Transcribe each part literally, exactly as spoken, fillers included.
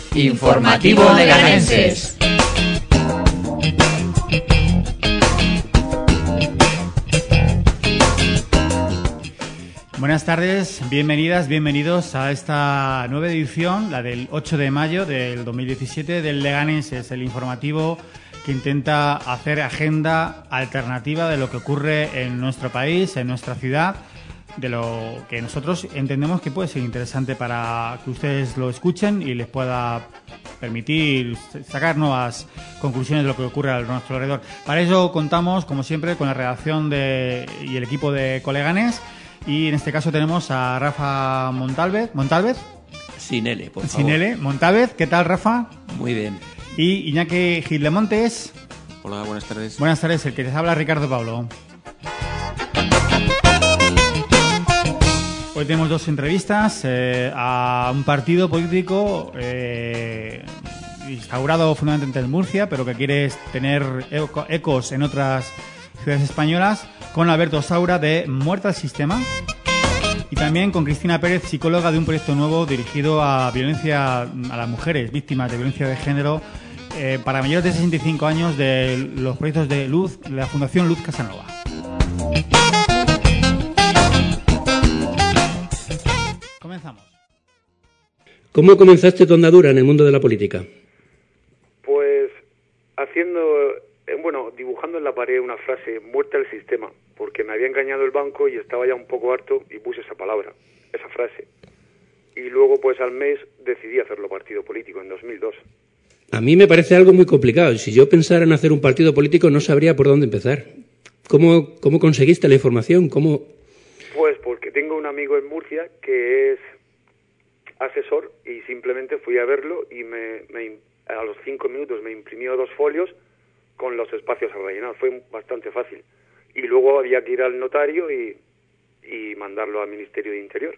Informativo Leganenses. Buenas tardes, bienvenidas, bienvenidos a esta nueva edición, la del ocho de mayo del dos mil diecisiete del Leganenses, el informativo que intenta hacer agenda alternativa de lo que ocurre en nuestro país, en nuestra ciudad, de lo que nosotros entendemos que puede ser interesante para que ustedes lo escuchen y les pueda permitir sacar nuevas conclusiones de lo que ocurre a nuestro alrededor. Para ello contamos, como siempre, con la redacción de, y el equipo de Coleganes. Y en este caso tenemos a Rafa Montalvez. ¿Montalvez? Sin L, por favor. Sin L. Montalvez, ¿qué tal, Rafa? Muy bien. Y Iñaki Gildemontes. Hola, buenas tardes. Buenas tardes, el que les habla, Ricardo Pablo. Hoy tenemos dos entrevistas eh, a un partido político eh, instaurado fundamentalmente en Murcia, pero que quiere tener eco, ecos en otras ciudades españolas, con Alberto Saura de Muerta al Sistema y también con Cristina Pérez, psicóloga de un proyecto nuevo dirigido a violencia a las mujeres víctimas de violencia de género eh, para mayores de sesenta y cinco años, de los proyectos de Luz, de la Fundación Luz Casanova. Comenzamos. ¿Cómo comenzaste tu andadura en el mundo de la política? Pues haciendo... Bueno, dibujando en la pared una frase, muerta el sistema, porque me había engañado el banco y estaba ya un poco harto y puse esa palabra, esa frase. Y luego, pues al mes, decidí hacerlo partido político, en dos mil dos. A mí me parece algo muy complicado. Si yo pensara en hacer un partido político, no sabría por dónde empezar. ¿Cómo, cómo conseguiste la información? ¿Cómo...? Pues porque tengo un amigo en Murcia que es asesor y simplemente fui a verlo y me, me, a los cinco minutos me imprimió dos folios con los espacios a rellenar. Fue bastante fácil. Y luego había que ir al notario y, y mandarlo al Ministerio de Interior.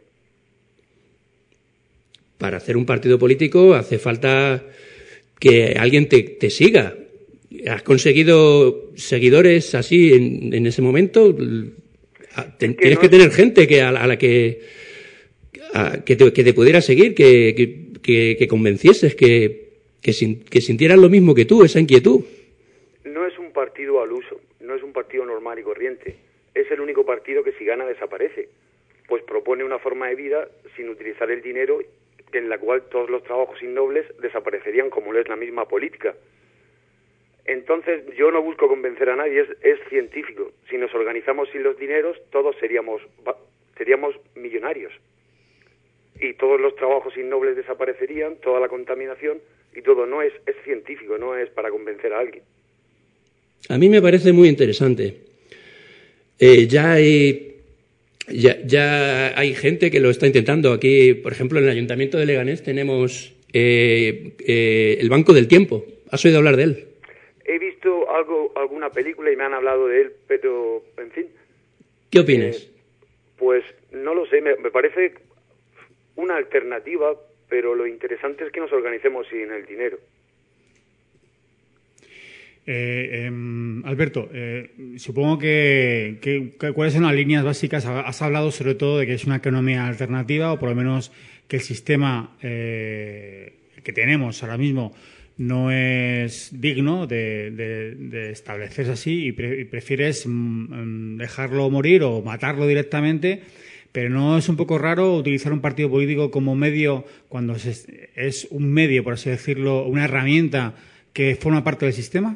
Para hacer un partido político hace falta que alguien te, te siga. ¿Has conseguido seguidores así en, en ese momento? Ten, que tienes no que tener gente que a, a la que, a, que, te, que te pudiera seguir, que, que, que, que convencieses, que, que, sin, que sintieran lo mismo que tú, esa inquietud. No es un partido al uso, no es un partido normal y corriente. Es el único partido que si gana desaparece. Pues propone una forma de vida sin utilizar el dinero, en la cual todos los trabajos innobles desaparecerían, como lo es la misma política. Entonces yo no busco convencer a nadie, es, es científico. Si nos organizamos sin los dineros, todos seríamos, seríamos millonarios. Y todos los trabajos innobles desaparecerían, toda la contaminación y todo. No es, es científico, no es para convencer a alguien. A mí me parece muy interesante. Eh, ya hay ya, ya hay gente que lo está intentando. Aquí, por ejemplo, en el Ayuntamiento de Leganés tenemos eh, eh, el Banco del Tiempo. ¿Has oído hablar de él? He visto algo, alguna película y me han hablado de él, pero, en fin. ¿Qué opinas? Eh, pues no lo sé, me, me parece una alternativa, pero lo interesante es que nos organicemos sin el dinero. Eh, eh, Alberto, eh, supongo que, que, que cuáles son las líneas básicas. Has hablado sobre todo de que es una economía alternativa, o por lo menos que el sistema eh, que tenemos ahora mismo no es digno de, de, de establecerse así y, pre, y prefieres mm, dejarlo morir o matarlo directamente. Pero ¿no es un poco raro utilizar un partido político como medio cuando es, es un medio, por así decirlo, una herramienta que forma parte del sistema?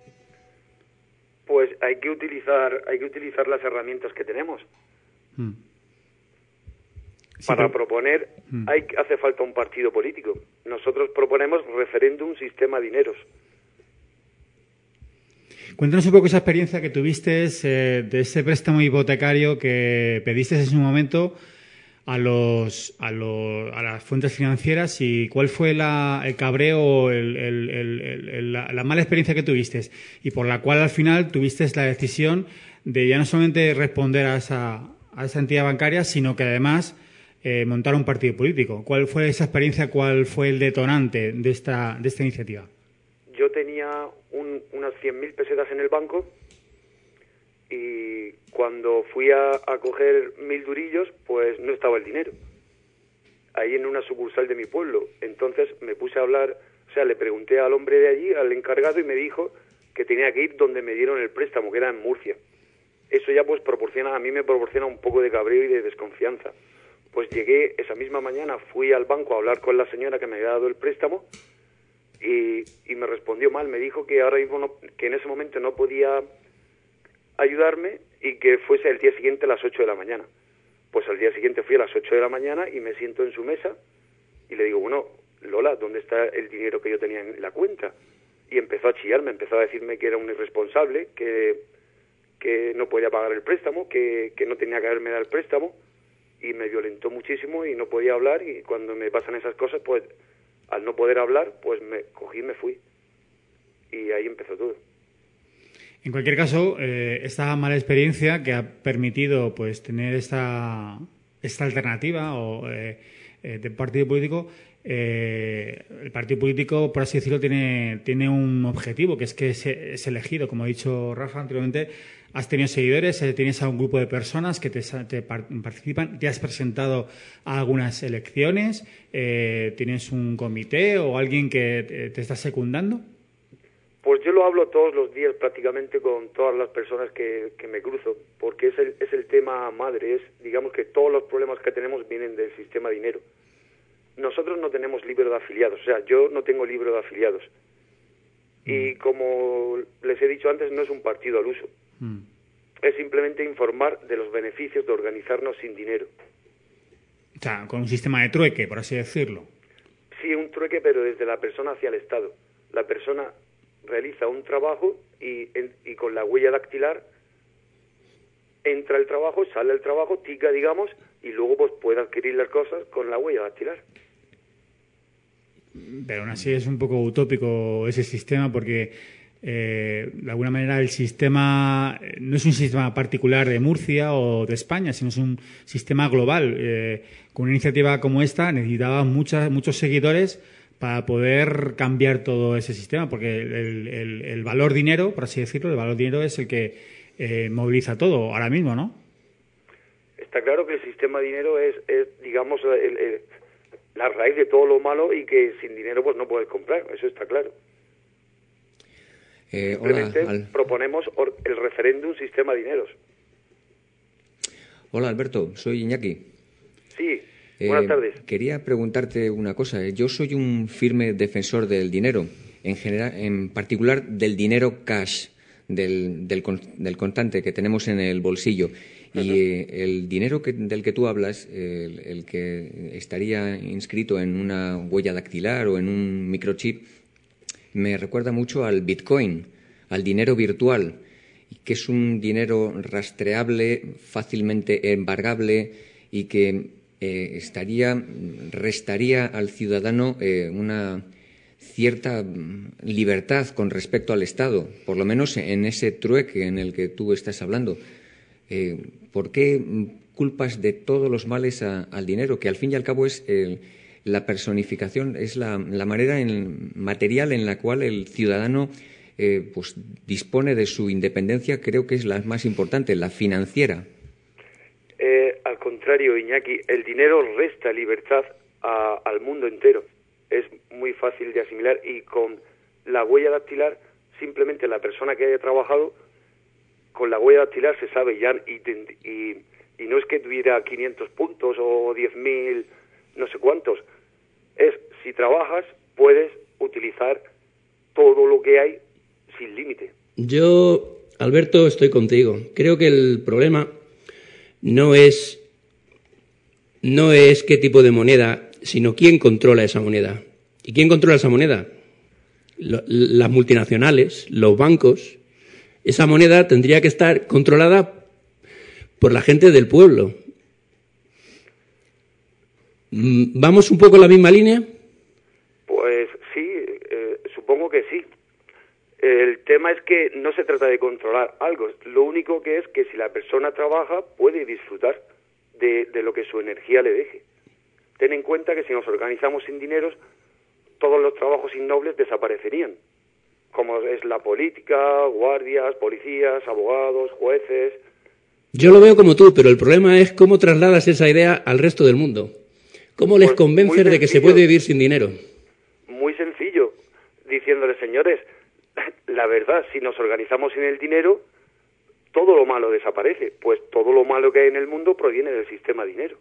Pues hay que utilizar, hay que utilizar las herramientas que tenemos. Hmm. Sí, Para pero... proponer, hmm. hay, hace falta un partido político. Nosotros proponemos referéndum, sistema, dineros. Cuéntanos un poco esa experiencia que tuviste eh, de ese préstamo hipotecario que pediste en su momento a los a, los, a las fuentes financieras, y cuál fue la, el cabreo, el, el, el, el, la, la mala experiencia que tuviste y por la cual al final tuviste la decisión de ya no solamente responder a esa, a esa entidad bancaria, sino que además eh, montar un partido político. ¿Cuál fue esa experiencia? ¿Cuál fue el detonante de esta, de esta iniciativa? Yo tenía un, unas cien mil pesetas en el banco y cuando fui a, a coger mil durillos, pues no estaba el dinero. ahí en una sucursal de mi pueblo. Entonces me puse a hablar, o sea, le pregunté al hombre de allí, al encargado, y me dijo que tenía que ir donde me dieron el préstamo, que era en Murcia. Eso ya pues proporciona, a mí me proporciona un poco de cabreo y de desconfianza. Pues llegué esa misma mañana, fui al banco a hablar con la señora que me había dado el préstamo y, y me respondió mal, me dijo que ahora mismo no, que en ese momento no podía ayudarme y que fuese el día siguiente a las ocho de la mañana. Pues al día siguiente fui a las ocho de la mañana y me siento en su mesa y le digo, bueno, Lola, ¿dónde está el dinero que yo tenía en la cuenta? Y empezó a chillarme, empezó a decirme que era un irresponsable, que, que no podía pagar el préstamo, que, que no tenía que haberme dado el préstamo, y me violentó muchísimo y no podía hablar, y cuando me pasan esas cosas, pues al no poder hablar, pues me cogí y me fui. Y ahí empezó todo. En cualquier caso, eh, esta mala experiencia que ha permitido pues tener esta, esta alternativa o eh, eh, de partido político, eh, el partido político, por así decirlo, tiene, tiene un objetivo, que es que es, es elegido. Como ha dicho Rafa anteriormente, has tenido seguidores, eh, tienes a un grupo de personas que te, te participan, te has presentado a algunas elecciones, eh, tienes un comité o alguien que te, te está secundando. Pues yo lo hablo todos los días prácticamente con todas las personas que, que me cruzo, porque es el, es el tema madre, es digamos que todos los problemas que tenemos vienen del sistema dinero. Nosotros no tenemos libro de afiliados, o sea, yo no tengo libro de afiliados. Mm. Y como les he dicho antes, no es un partido al uso. Mm. Es simplemente informar de los beneficios de organizarnos sin dinero. O sea, con un sistema de trueque, por así decirlo. Sí, un trueque, pero desde la persona hacia el Estado. La persona realiza un trabajo y, en, y con la huella dactilar entra el trabajo, sale el trabajo, tica, digamos, y luego pues puede adquirir las cosas con la huella dactilar. Pero aún así es un poco utópico ese sistema porque eh, de alguna manera el sistema no es un sistema particular de Murcia o de España, sino es un sistema global. Eh, con una iniciativa como esta necesitaba muchas, muchos seguidores para poder cambiar todo ese sistema, porque el, el, el valor dinero, por así decirlo, el valor dinero es el que eh, moviliza todo ahora mismo, ¿no? Está claro que el sistema de dinero es, es digamos, el, el, la raíz de todo lo malo y que sin dinero pues no puedes comprar, eso está claro. Eh, Simplemente hola, Al... proponemos el referéndum sistema de dineros. Hola, Alberto, soy Iñaki. Sí. Buenas eh, tardes. Quería preguntarte una cosa. Yo soy un firme defensor del dinero, en general, en particular del dinero cash, del, del, del contante que tenemos en el bolsillo. Uh-huh. Y eh, el dinero que, del que tú hablas, el, el que estaría inscrito en una huella dactilar o en un microchip, me recuerda mucho al Bitcoin, al dinero virtual, que es un dinero rastreable, fácilmente embargable y que Eh, estaría, restaría al ciudadano eh, una cierta libertad con respecto al Estado, por lo menos en ese trueque en el que tú estás hablando. Eh, ¿Por qué culpas de todos los males a, al dinero? Que al fin y al cabo es el, la personificación, es la, la manera en, material en la cual el ciudadano eh, pues, dispone de su independencia, creo que es la más importante, la financiera. Eh, al contrario, Iñaki, el dinero resta libertad a, al mundo entero. Es muy fácil de asimilar y con la huella dactilar, simplemente la persona que haya trabajado, con la huella dactilar se sabe ya y, y, y no es que tuviera quinientos puntos o diez mil, no sé cuántos. Es, si trabajas, puedes utilizar todo lo que hay sin límite. Yo, Alberto, estoy contigo. Creo que el problema no es, no es qué tipo de moneda, sino quién controla esa moneda. ¿Y quién controla esa moneda? Lo, las multinacionales, los bancos. Esa moneda tendría que estar controlada por la gente del pueblo. ¿Vamos un poco en la misma línea? Pues sí, eh, supongo que sí. El tema es que no se trata de controlar algo, lo único que es que si la persona trabaja puede disfrutar de, de lo que su energía le deje. Ten en cuenta que si nos organizamos sin dineros, todos los trabajos innobles desaparecerían, como es la política, guardias, policías, abogados, jueces. Yo lo veo como tú, pero el problema es cómo trasladas esa idea al resto del mundo. ¿Cómo les Pues convences muy de que se sencillo. puede vivir sin dinero? Muy sencillo, diciéndoles, señores, la verdad, si nos organizamos sin el dinero, todo lo malo desaparece, pues todo lo malo que hay en el mundo proviene del sistema dinero.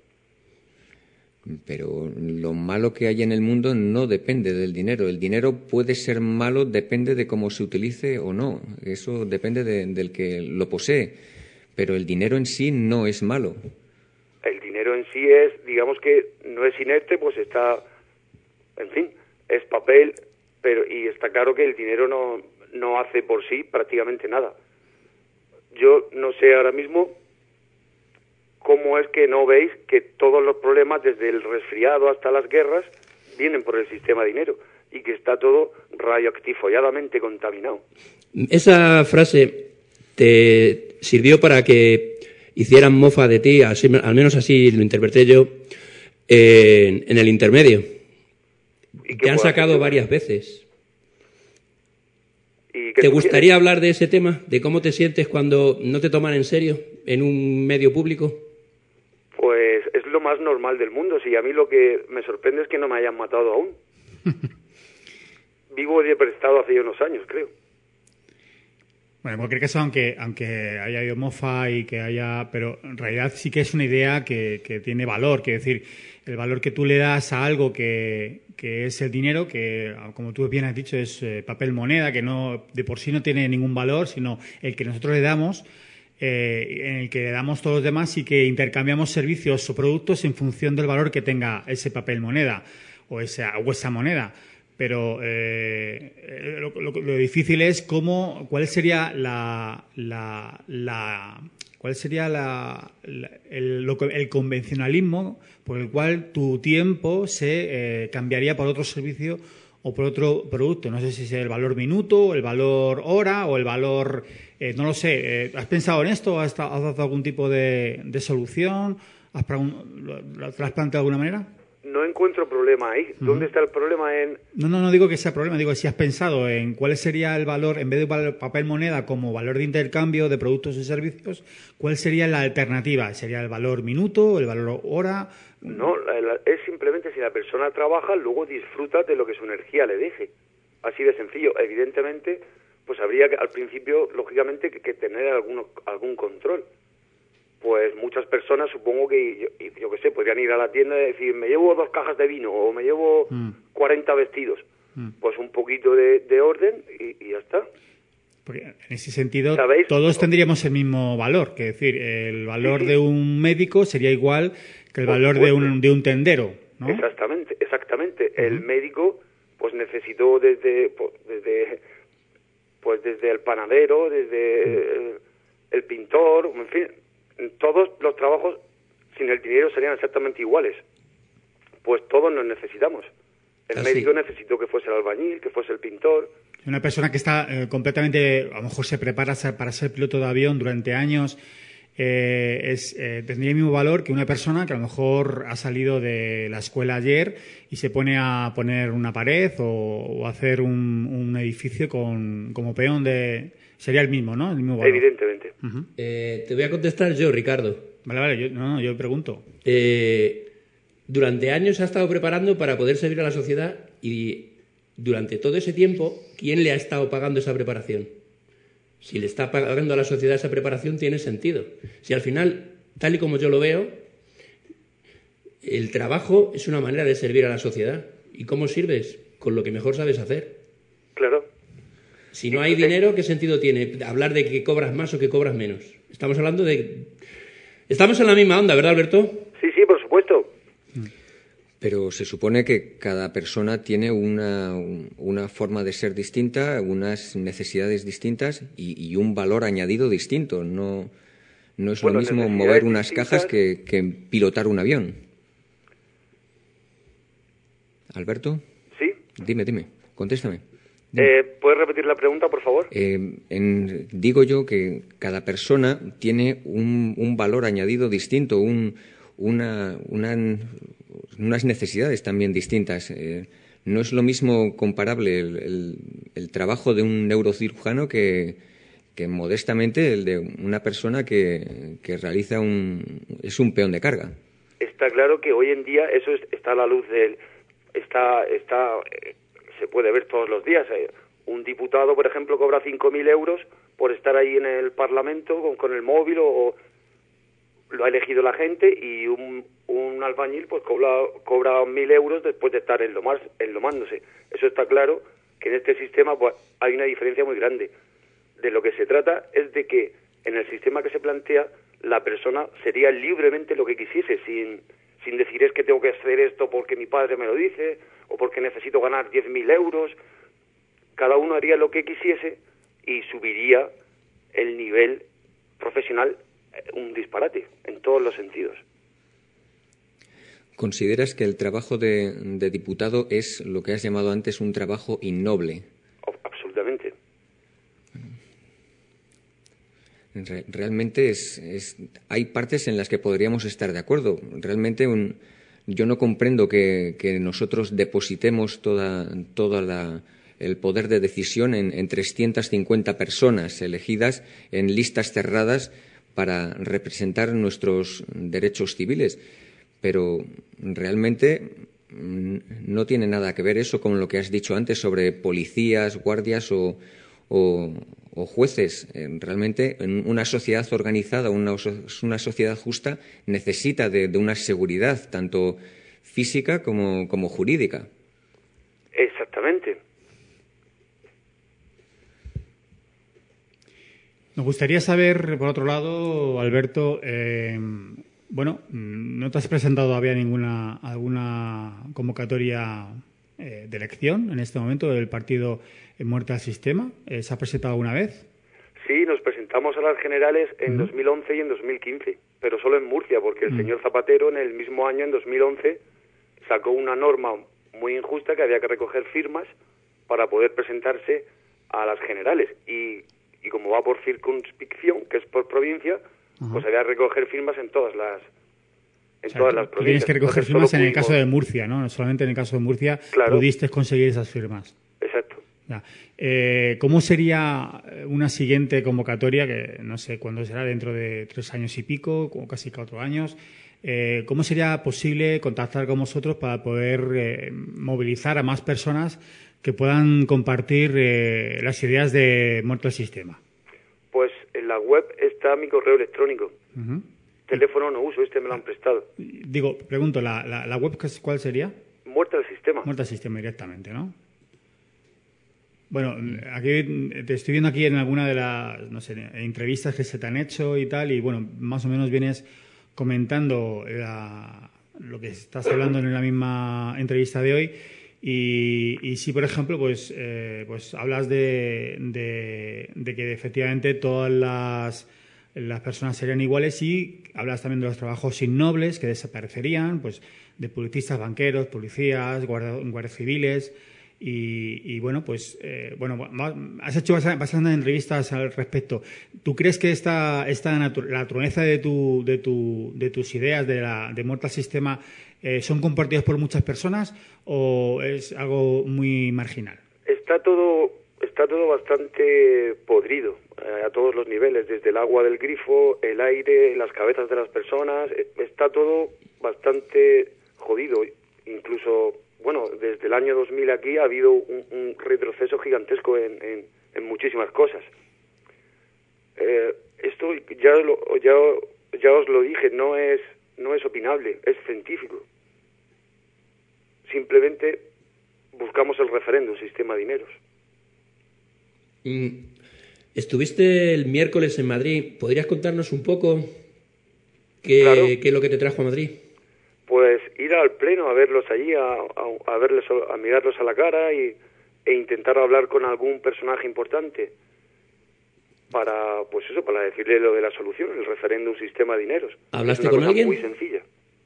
Pero lo malo que hay en el mundo no depende del dinero. El dinero puede ser malo, depende de cómo se utilice o no. Eso depende de, del que lo posee. Pero el dinero en sí no es malo. El dinero en sí es, digamos que no es inerte, pues está, en fin, es papel, pero y está claro que el dinero no, no hace por sí prácticamente nada. Yo no sé ahora mismo cómo es que no veis que todos los problemas, desde el resfriado hasta las guerras, vienen por el sistema dinero y que está todo radioactifolladamente contaminado. Esa frase te sirvió para que hicieran mofa de ti, así, al menos así lo interpreté yo, eh, en el intermedio. ¿Y Te han sacado hacer? varias veces. ¿Y qué ¿Te tú gustaría quieres? hablar de ese tema? ¿De cómo te sientes cuando no te toman en serio en un medio público? Pues es lo más normal del mundo. Si a mí lo que me sorprende es que no me hayan matado aún. Vivo de prestado hace ya unos años, creo. Bueno, en cualquier caso, aunque, aunque haya habido mofa y que haya... Pero en realidad sí que es una idea que, que tiene valor. Quiero decir, el valor que tú le das a algo que, que es el dinero, que, como tú bien has dicho, es eh, papel moneda, que no de por sí no tiene ningún valor, sino el que nosotros le damos, eh, en el que le damos todos los demás y que intercambiamos servicios o productos en función del valor que tenga ese papel moneda o esa, o esa moneda. Pero eh, lo, lo, lo difícil es cómo, cuál sería la, la, la cuál sería la, la, el, lo, el convencionalismo por el cual tu tiempo se eh, cambiaría por otro servicio o por otro producto. No sé si es el valor minuto, el valor hora o el valor, eh, no lo sé. Eh, ¿Has pensado en esto? ¿Has, has dado algún tipo de, de solución? ¿Has, lo, ¿Lo has planteado de alguna manera? No encuentro problema ahí. ¿Dónde uh-huh. está el problema en...? No, no, no digo que sea problema. Digo, si has pensado en cuál sería el valor, en vez de papel moneda como valor de intercambio de productos y servicios, ¿cuál sería la alternativa? ¿Sería el valor minuto, el valor hora? No, la, la, es simplemente si la persona trabaja, luego disfruta de lo que su energía le deje. Así de sencillo. Evidentemente, pues habría que, al principio, lógicamente, que, que tener alguno, algún control. Pues muchas personas, supongo que, yo, yo qué sé, podrían ir a la tienda y decir, me llevo dos cajas de vino o me llevo mm. cuarenta vestidos. Mm. Pues un poquito de, de orden y, y ya está. Porque en ese sentido, ¿sabéis? Todos tendríamos el mismo valor. Que decir, el valor sí, sí. de un médico sería igual que el Por valor de un, de un tendero, ¿no? Exactamente, exactamente. Uh-huh. El médico, pues necesitó desde, pues, desde, pues desde el panadero, desde uh-huh. el, el pintor, en fin... Todos los trabajos sin el dinero serían exactamente iguales. Pues todos nos necesitamos. El Así. médico necesitó que fuese el albañil, que fuese el pintor. Una persona que está eh, completamente, a lo mejor se prepara para ser piloto de avión durante años, eh, es, eh, tendría el mismo valor que una persona que a lo mejor ha salido de la escuela ayer y se pone a poner una pared o, o hacer un, un edificio con, como peón de... Sería el mismo, ¿no? El mismo valor. Evidentemente. Uh-huh. Eh, te voy a contestar yo, Ricardo. Vale, vale, yo, no, no, yo pregunto. Eh, durante años ha estado preparando para poder servir a la sociedad y durante todo ese tiempo, ¿quién le ha estado pagando esa preparación? Si le está pagando a la sociedad esa preparación, tiene sentido. Si al final, tal y como yo lo veo, el trabajo es una manera de servir a la sociedad. ¿Y cómo sirves? Con lo que mejor sabes hacer. Claro. Si no hay dinero, ¿qué sentido tiene hablar de que cobras más o que cobras menos? Estamos hablando de... Estamos en la misma onda, ¿verdad, Alberto? Sí, sí, por supuesto. Pero se supone que cada persona tiene una, una forma de ser distinta, unas necesidades distintas y, y un valor añadido distinto. No, no es bueno, lo mismo mover unas distintas... cajas que, que pilotar un avión. ¿Alberto? Sí. Dime, dime, contéstame. Eh, ¿Puedes repetir la pregunta, por favor? Eh, en, digo yo que cada persona tiene un, un valor añadido distinto, un, una, una, unas necesidades también distintas. Eh, no es lo mismo comparable el, el, el trabajo de un neurocirujano que, que modestamente el de una persona que, que realiza un... es un peón de carga. está claro que hoy en día eso es, está a la luz del... está está eh, se puede ver todos los días. Eh. Un diputado, por ejemplo, cobra cinco mil euros por estar ahí en el Parlamento con, con el móvil, o lo ha elegido la gente, y un, un albañil pues cobra cobra mil euros después de estar enlomar, enlomándose. Eso está claro, que en este sistema pues hay una diferencia muy grande. De lo que se trata es de que en el sistema que se plantea la persona sería libremente lo que quisiese, sin, sin decir es que tengo que hacer esto porque mi padre me lo dice o porque necesito ganar diez mil euros. Cada uno haría lo que quisiese y subiría el nivel profesional, un disparate en todos los sentidos. ¿Consideras que el trabajo de, de diputado es lo que has llamado antes un trabajo innoble? Absolutamente. Re- realmente es, es, hay partes en las que podríamos estar de acuerdo. Realmente un, yo no comprendo que, que nosotros depositemos toda, toda la, el poder de decisión en, en trescientas cincuenta personas elegidas en listas cerradas para representar nuestros derechos civiles. Pero realmente no tiene nada que ver eso con lo que has dicho antes sobre policías, guardias o, o, o jueces. Realmente una sociedad organizada, una, una sociedad justa necesita de, de una seguridad tanto física como, como jurídica. Exactamente. Nos gustaría saber, por otro lado, Alberto, eh, bueno, no te has presentado todavía ninguna alguna convocatoria eh, de elección en este momento del partido Muerte al Sistema. Eh, ¿Se ha presentado alguna vez? Sí, nos presentamos a las generales en uh-huh. dos mil once y en dos mil quince, pero solo en Murcia, porque el uh-huh. señor Zapatero en el mismo año, en dos mil once, sacó una norma muy injusta que había que recoger firmas para poder presentarse a las generales. Y, y como va por circunscripción, que es por provincia, uh-huh. pues había que recoger firmas en todas las en o sea, todas las provincias. Tienes que recoger Entonces, firmas en pudimos... el caso de Murcia, ¿no? Solamente en el caso de Murcia claro. pudiste conseguir esas firmas. Exacto. Ya. Eh, ¿Cómo sería una siguiente convocatoria, que no sé cuándo será, dentro de tres años y pico, o casi cuatro años? Eh, ¿Cómo sería posible contactar con vosotros para poder eh, movilizar a más personas que puedan compartir eh, las ideas de Muerte al Sistema? Pues en la web está mi correo electrónico. Uh-huh. Teléfono no uso, este me lo han prestado. Digo, pregunto, ¿la, la, la web cuál sería? Muerte al Sistema. Muerte al Sistema directamente, ¿no? Bueno, aquí te estoy viendo aquí en alguna de las, no sé, entrevistas que se te han hecho y tal, y bueno, más o menos vienes comentando la, lo que estás hablando en la misma entrevista de hoy. Y, y sí, por ejemplo, pues, eh, pues hablas de, de, de que efectivamente todas las, las personas serían iguales, y hablas también de los trabajos innobles que desaparecerían, pues de publicistas, banqueros, policías, guardia, guardias civiles. Y, y bueno, pues eh, bueno, has hecho bastantes entrevistas al respecto. ¿Tú crees que esta, esta natu- la naturaleza de tu, de tu, de tus ideas de la de Muerte al Sistema eh, son compartidas por muchas personas o es algo muy marginal? Está todo está todo bastante podrido eh, a todos los niveles, desde el agua del grifo, el aire, las cabezas de las personas. Está todo bastante jodido, incluso. Bueno, desde el año dos mil aquí ha habido un, un retroceso gigantesco en, en, en muchísimas cosas. Eh, esto ya, lo, ya, ya os lo dije, no es, no es opinable, es científico. Simplemente buscamos el referéndum, sistema de dineros. Mm. Estuviste el miércoles en Madrid. ¿Podrías contarnos un poco qué, claro. qué es lo que te trajo a Madrid? Pues ir al pleno a verlos allí, a, a, a verles, a mirarlos a la cara y, e intentar hablar con algún personaje importante para, pues eso, para decirle lo de la solución, el referéndum sistema de dineros. ¿Hablaste con alguien? Muy sencilla.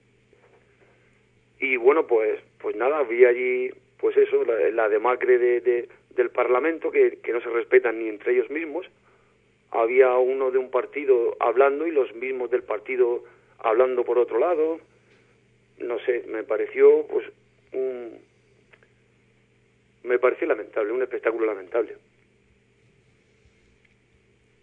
Y bueno, pues, pues nada, vi allí, pues eso, la, la demacre de, de, del Parlamento, que, que no se respetan ni entre ellos mismos. Había uno de un partido hablando y los mismos del partido hablando por otro lado. No sé, me pareció pues un me pareció lamentable, un espectáculo lamentable.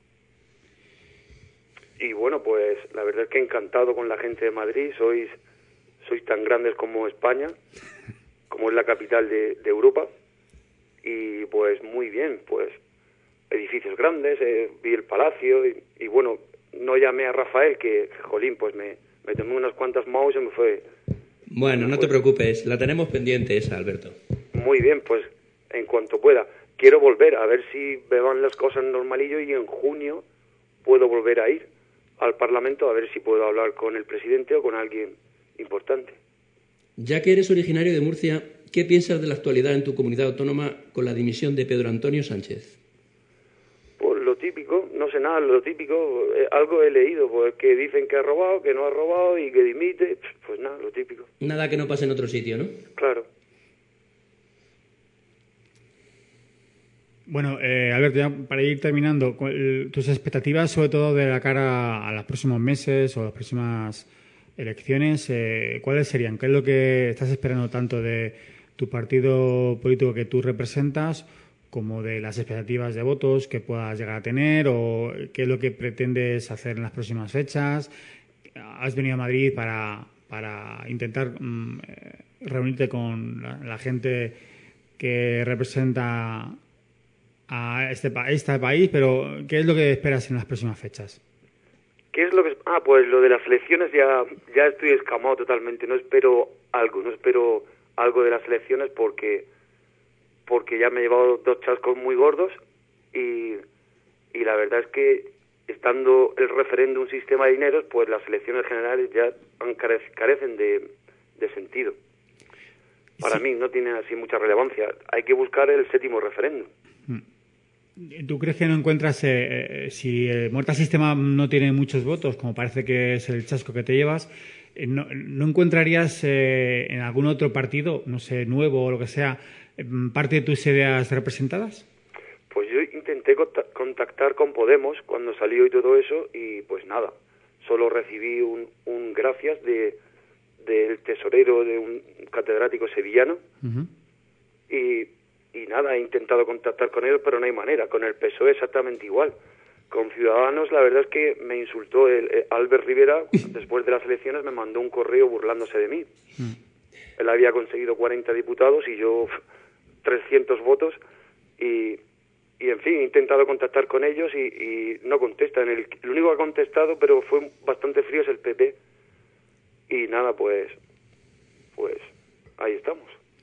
Y bueno, pues la verdad es que encantado con la gente de Madrid, sois sois tan grandes como España, como es la capital de, de Europa, y pues muy bien, pues edificios grandes, eh, vi el palacio, y, y bueno, no llamé a Rafael, que, que jolín, pues me, me tomé unas cuantas mouse y me fue... Bueno, no te preocupes, la tenemos pendiente esa, Alberto. Muy bien, pues en cuanto pueda. Quiero volver, a ver si me van las cosas normalillo y en junio puedo volver a ir al Parlamento a ver si puedo hablar con el presidente o con alguien importante. Ya que eres originario de Murcia, ¿qué piensas de la actualidad en tu comunidad autónoma con la dimisión de Pedro Antonio Sánchez? Pues lo típico, no sé nada, lo típico, eh, algo he leído, pues que dicen que ha robado, que no ha robado y que dimite, pues nada, lo típico. Nada que no pase en otro sitio, ¿no? Claro. Bueno, eh, Alberto, ya para ir terminando, tus expectativas sobre todo de la cara a los próximos meses o las próximas elecciones, eh, ¿cuáles serían? ¿Qué es lo que estás esperando tanto de tu partido político que tú representas como de las expectativas de votos que puedas llegar a tener, o qué es lo que pretendes hacer en las próximas fechas? ¿Has venido a Madrid para, para intentar mm, reunirte con la, la gente que representa a este, a este país, pero qué es lo que esperas en las próximas fechas? ¿Qué es lo que...? Ah, pues lo de las elecciones ya, ya estoy escamado totalmente, no espero algo, no espero algo de las elecciones porque... porque ya me he llevado dos chascos muy gordos y, y la verdad es que estando el referéndum un sistema de dineros, pues las elecciones generales ya carecen de, de sentido. Para sí. mí no tiene así mucha relevancia. Hay que buscar el séptimo referéndum. ¿Tú crees que no encuentras, eh, si el Muerta Sistema no tiene muchos votos, como parece que es el chasco que te llevas, eh, no, ¿no encontrarías eh, en algún otro partido, no sé, nuevo o lo que sea, parte de tus ideas representadas? Pues yo intenté contactar con Podemos cuando salió y todo eso y pues nada, solo recibí un, un gracias de del tesorero de un catedrático sevillano. Uh-huh. y, y nada, he intentado contactar con ellos pero no hay manera. Con el P S O E exactamente igual. Con Ciudadanos la verdad es que me insultó el, el Albert Rivera después de las elecciones, me mandó un correo burlándose de mí. Uh-huh. Él había conseguido cuarenta diputados y yo trescientos votos y, y en fin, he intentado contactar con ellos y, y no contestan. El, el único que ha contestado, pero fue bastante frío, es el P P. Y nada, pues, pues ahí estamos.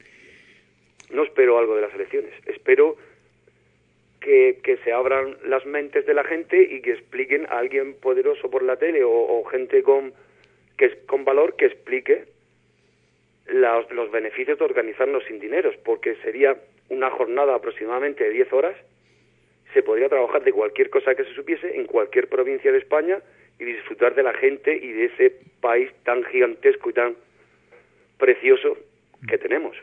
No espero algo de las elecciones, espero que, que se abran las mentes de la gente y que expliquen a alguien poderoso por la tele o, o gente con, que, con valor que explique Los, los beneficios de organizarnos sin dineros, porque sería una jornada aproximadamente de diez horas, se podría trabajar de cualquier cosa que se supiese en cualquier provincia de España y disfrutar de la gente y de ese país tan gigantesco y tan precioso que tenemos.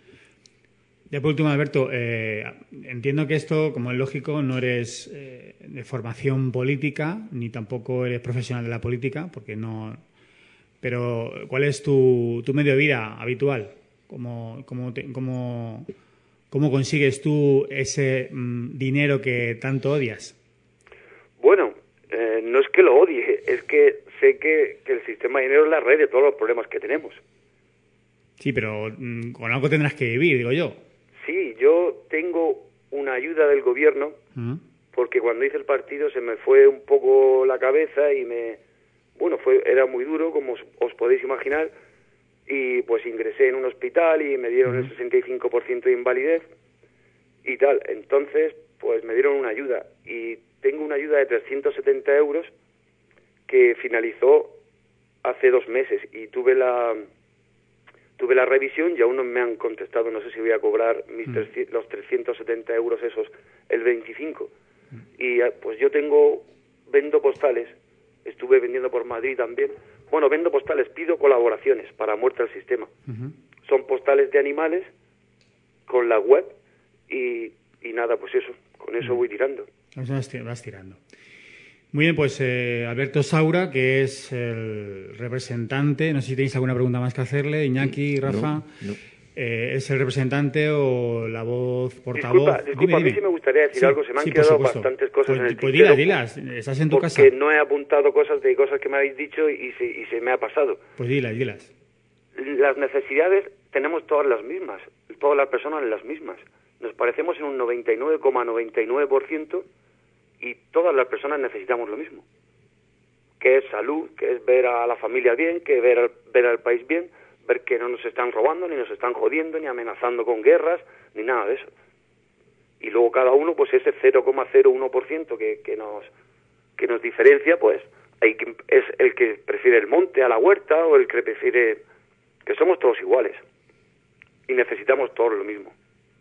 Ya por último, Alberto, eh, entiendo que esto, como es lógico, no eres eh, de formación política, ni tampoco eres profesional de la política, porque no... Pero, ¿cuál es tu, tu medio de vida habitual? ¿Cómo, cómo, te, cómo, cómo consigues tú ese mm, dinero que tanto odias? Bueno, eh, no es que lo odie, es que sé que, que el sistema de dinero es la raíz de todos los problemas que tenemos. Sí, pero mm, con algo tendrás que vivir, digo yo. Sí, yo tengo una ayuda del gobierno, uh-huh. porque cuando hice el partido se me fue un poco la cabeza y me... Bueno, fue era muy duro, como os, os podéis imaginar, y pues ingresé en un hospital y me dieron el sesenta y cinco por ciento de invalidez y tal. Entonces, pues me dieron una ayuda y tengo una ayuda de trescientos setenta euros que finalizó hace dos meses y tuve la tuve la revisión y aún no me han contestado. No sé si voy a cobrar mis mm. trescientos, los trescientos setenta euros esos el veinticinco. Mm. Y pues yo tengo, vendo postales, estuve vendiendo por Madrid también. Bueno, vendo postales, pido colaboraciones para Muerte al Sistema. Uh-huh. Son postales de animales con la web y, y nada, pues eso, con eso uh-huh. voy tirando. Vas tirando. Muy bien, pues eh, Alberto Saura, que es el representante, no sé si tenéis alguna pregunta más que hacerle, Iñaki, Rafa, no, no. Eh, es el representante o la voz, portavoz. Disculpa, disculpa dime, a mí dime. sí me gustaría decir sí, algo, se me han sí, quedado bastantes cosas pues, en el pues tintero. dilas, dilas, estás en tu porque casa. Porque no he apuntado cosas de cosas que me habéis dicho y se, y se me ha pasado. Pues dilas, dilas. las necesidades tenemos todas las mismas, todas las personas las mismas. Nos parecemos en un noventa y nueve coma noventa y nueve por ciento y todas las personas necesitamos lo mismo, que es salud, que es ver a la familia bien, que ver al, ver al país bien, ver que no nos están robando, ni nos están jodiendo, ni amenazando con guerras, ni nada de eso. Y luego cada uno, pues ese cero coma cero uno por ciento que, que nos que nos diferencia, pues hay que, es el que prefiere el monte a la huerta, o el que prefiere... que somos todos iguales y necesitamos todos lo mismo.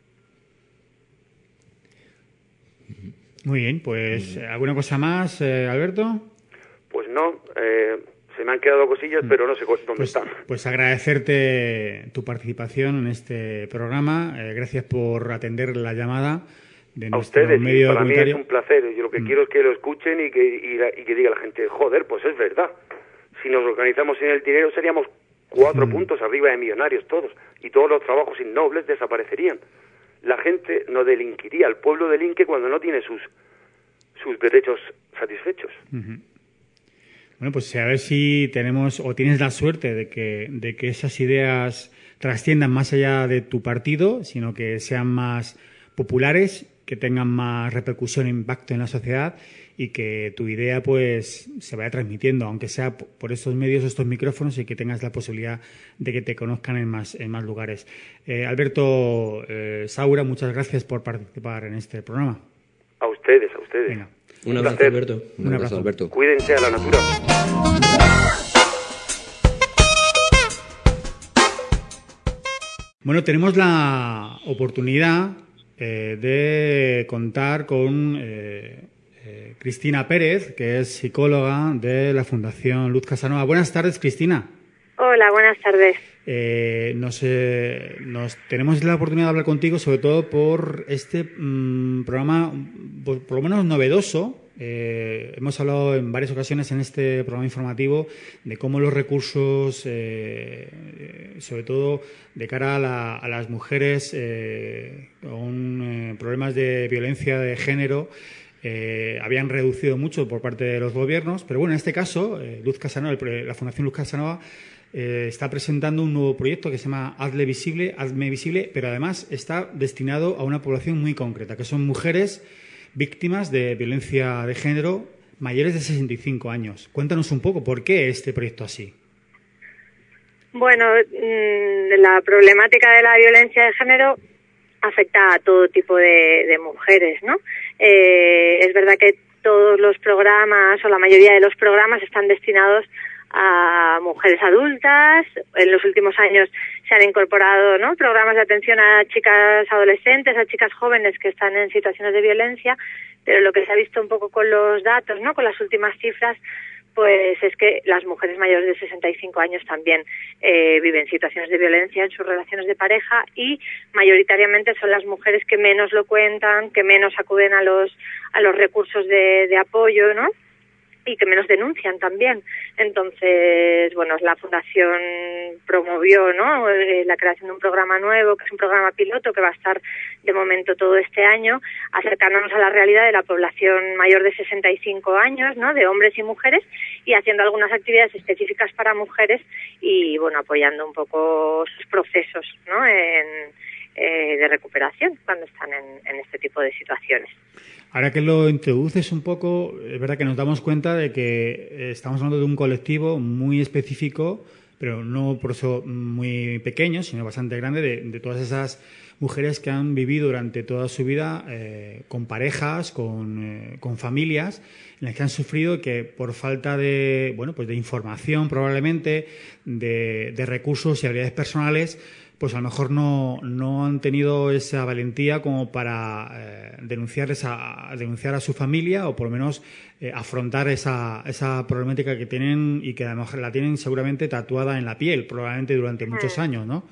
Muy bien, pues ¿alguna cosa más, eh, Alberto? Pues no, eh, se me han quedado cosillas, pero no sé dónde pues, están. Pues agradecerte tu participación en este programa. Eh, gracias por atender la llamada de a nuestro ustedes, medio para mí es comunitario. un placer. Yo lo que mm. quiero es que lo escuchen y que, y, la, y que diga la gente, joder, pues es verdad. Si nos organizamos en el dinero seríamos cuatro mm. puntos arriba de millonarios todos, y todos los trabajos innobles desaparecerían. La gente no delinquiría, el pueblo delinque cuando no tiene sus sus derechos satisfechos. Uh-huh. Bueno, pues a ver si tenemos o tienes la suerte de que de que esas ideas trasciendan más allá de tu partido, sino que sean más populares, que tengan más repercusión e impacto en la sociedad, y que tu idea pues se vaya transmitiendo, aunque sea por estos medios, estos micrófonos, y que tengas la posibilidad de que te conozcan en más en más lugares. Eh, Alberto eh, Saura, muchas gracias por participar en este programa. A ustedes, a ustedes. Venga. Un abrazo, Un Alberto. Un, Un abrazo, Alberto. Cuídense a la natura. Bueno, tenemos la oportunidad eh, de contar con eh, eh, Cristina Pérez, que es psicóloga de la Fundación Luz Casanova. Buenas tardes, Cristina. Hola, buenas tardes. Eh, nos, eh, nos tenemos la oportunidad de hablar contigo, sobre todo por este mmm, programa, por, por lo menos novedoso. Eh, hemos hablado en varias ocasiones en este programa informativo de cómo los recursos, eh, sobre todo de cara a, la, a las mujeres eh, con eh, problemas de violencia de género, eh, habían reducido mucho por parte de los gobiernos. Pero bueno, en este caso, eh, Luz Casanova, el, la Fundación Luz Casanova, Eh, está presentando un nuevo proyecto que se llama Hazle Visible, Hazme Visible, pero además está destinado a una población muy concreta, que son mujeres víctimas de violencia de género mayores de sesenta y cinco años. Cuéntanos un poco, ¿por qué este proyecto así? Bueno, la problemática de la violencia de género afecta a todo tipo de, de mujeres, ¿no? Eh, es verdad que todos los programas, o la mayoría de los programas, están destinados a mujeres adultas. En los últimos años se han incorporado, ¿no?, programas de atención a chicas adolescentes, a chicas jóvenes que están en situaciones de violencia, pero lo que se ha visto un poco con los datos, ¿no?, con las últimas cifras, pues es que las mujeres mayores de sesenta y cinco años también eh, viven situaciones de violencia en sus relaciones de pareja, y mayoritariamente son las mujeres que menos lo cuentan, que menos acuden a los a los recursos de, de apoyo, ¿no?, y que menos denuncian también. Entonces, bueno, la Fundación promovió, ¿no?, la creación de un programa nuevo, que es un programa piloto que va a estar de momento todo este año, acercándonos a la realidad de la población mayor de sesenta y cinco años, ¿no?, de hombres y mujeres, y haciendo algunas actividades específicas para mujeres y, bueno, apoyando un poco sus procesos, ¿no?, en, eh, de recuperación cuando están en, en este tipo de situaciones. Ahora que lo introduces un poco, es verdad que nos damos cuenta de que estamos hablando de un colectivo muy específico, pero no por eso muy pequeño, sino bastante grande, de, de todas esas mujeres que han vivido durante toda su vida eh, con parejas, con, eh, con familias, en las que han sufrido, que por falta de, bueno, pues de información probablemente, de, de recursos y habilidades personales, pues a lo mejor no, no han tenido esa valentía como para eh, denunciar esa, denunciar a su familia, o por lo menos eh, afrontar esa, esa problemática que tienen, y que a lo mejor la tienen seguramente tatuada en la piel, probablemente durante muchos años, ¿no?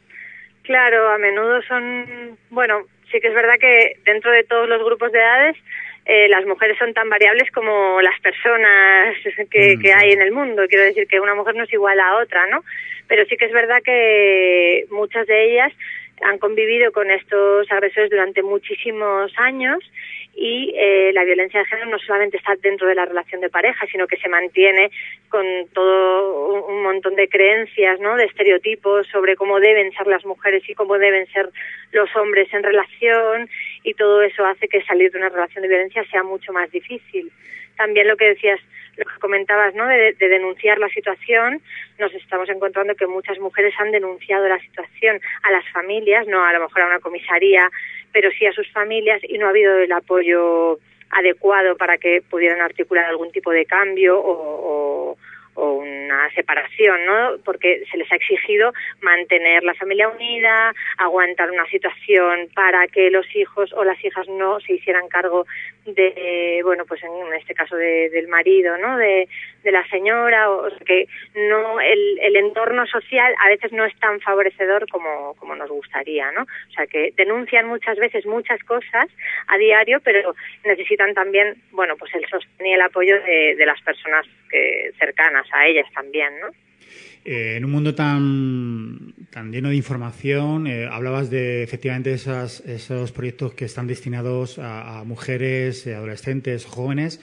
Claro, a menudo son... Bueno, sí que es verdad que dentro de todos los grupos de edades, eh, las mujeres son tan variables como las personas que, mm, que hay en el mundo. Quiero decir que una mujer no es igual a otra, ¿no? Pero sí que es verdad que muchas de ellas han convivido con estos agresores durante muchísimos años, y eh, la violencia de género no solamente está dentro de la relación de pareja, sino que se mantiene con todo un montón de creencias, ¿no?, de estereotipos sobre cómo deben ser las mujeres y cómo deben ser los hombres en relación, y todo eso hace que salir de una relación de violencia sea mucho más difícil. También lo que decías, lo que comentabas, ¿no?, de, de denunciar la situación, nos estamos encontrando que muchas mujeres han denunciado la situación a las familias, no a lo mejor a una comisaría, pero sí a sus familias, y no ha habido el apoyo adecuado para que pudieran articular algún tipo de cambio o, o, o una separación, ¿no? Porque se les ha exigido mantener la familia unida, aguantar una situación para que los hijos o las hijas no se hicieran cargo de, bueno, pues en este caso de, del marido, ¿no?, de, de la señora, o sea que no, el, el entorno social a veces no es tan favorecedor como, como nos gustaría, ¿no? O sea que denuncian muchas veces muchas cosas a diario, pero necesitan también, bueno, pues el sostén y el apoyo de, de las personas que, cercanas a ellas también, ¿no? Eh, en un mundo tan tan lleno de información, eh, hablabas de efectivamente esas, esos proyectos que están destinados a, a mujeres, eh, adolescentes, jóvenes,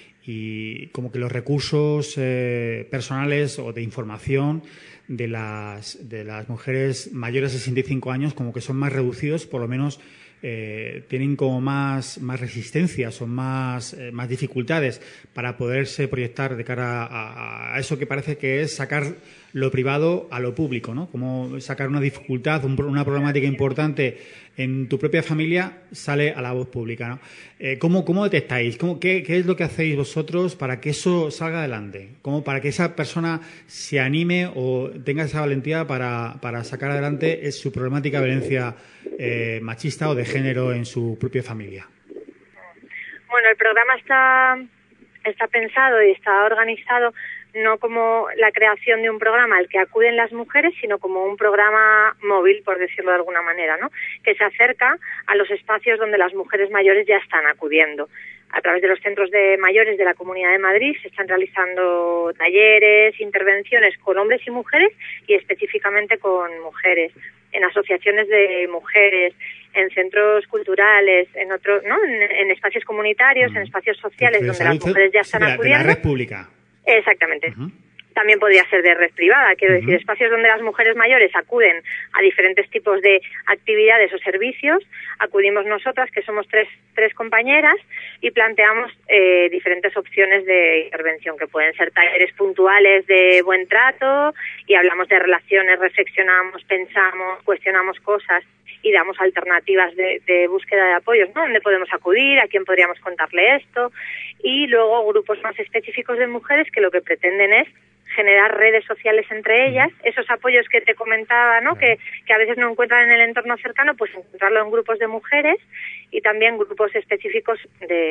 y como que los recursos eh, personales o de información de las de las mujeres mayores de sesenta y cinco años como que son más reducidos, por lo menos eh, tienen como más más resistencias o más eh, más dificultades para poderse proyectar de cara a, a eso que parece que es sacar lo privado a lo público, ¿no? Como sacar una dificultad, un, una problemática importante en tu propia familia sale a la voz pública, ¿no? Eh, ¿cómo, ¿Cómo detectáis? ¿Cómo, qué, ¿Qué es lo que hacéis vosotros para que eso salga adelante? ¿Cómo para que esa persona se anime o tenga esa valentía para, para sacar adelante su problemática de violencia eh, machista o de género en su propia familia? Bueno, el programa está, está pensado y está organizado no como la creación de un programa al que acuden las mujeres, sino como un programa móvil, por decirlo de alguna manera, ¿no?, que se acerca a los espacios donde las mujeres mayores ya están acudiendo. A través de los centros de mayores de la Comunidad de Madrid se están realizando talleres, intervenciones con hombres y mujeres, y específicamente con mujeres, en asociaciones de mujeres, en centros culturales, en otros, ¿no?, en, en espacios comunitarios, mm. en espacios sociales donde las mujeres ya están de la, acudiendo. De la red pública. Exactamente. Uh-huh. También podría ser de red privada, quiero uh-huh. decir, espacios donde las mujeres mayores acuden a diferentes tipos de actividades o servicios. Acudimos nosotras, que somos tres, tres compañeras, y planteamos eh, diferentes opciones de intervención, que pueden ser talleres puntuales de buen trato, y hablamos de relaciones, reflexionamos, pensamos, cuestionamos cosas y damos alternativas de, de búsqueda de apoyos, ¿no?, dónde podemos acudir, a quién podríamos contarle esto, y luego grupos más específicos de mujeres que lo que pretenden es generar redes sociales entre ellas, esos apoyos que te comentaba, ¿no?, que, que a veces no encuentran en el entorno cercano, pues encontrarlo en grupos de mujeres, y también grupos específicos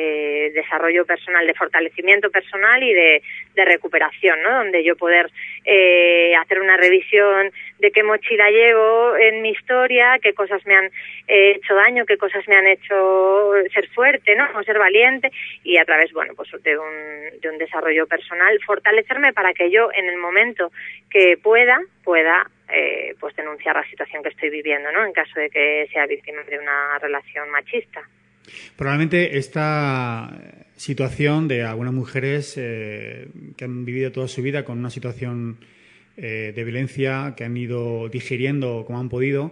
de desarrollo personal, de fortalecimiento personal y de, de recuperación, ¿no?, donde yo poder eh, hacer una revisión de qué mochila llevo en mi historia, qué cosas me han eh, hecho daño, qué cosas me han hecho ser fuerte, ¿no?, o ser valiente, y a través, bueno, pues de un, de un desarrollo personal, fortalecerme para que yo, en el momento que pueda, pueda eh, pues denunciar la situación que estoy viviendo, ¿no?, en caso de que sea víctima de una relación machista. Probablemente esta situación de algunas mujeres eh, que han vivido toda su vida con una situación eh, de violencia, que han ido digiriendo como han podido,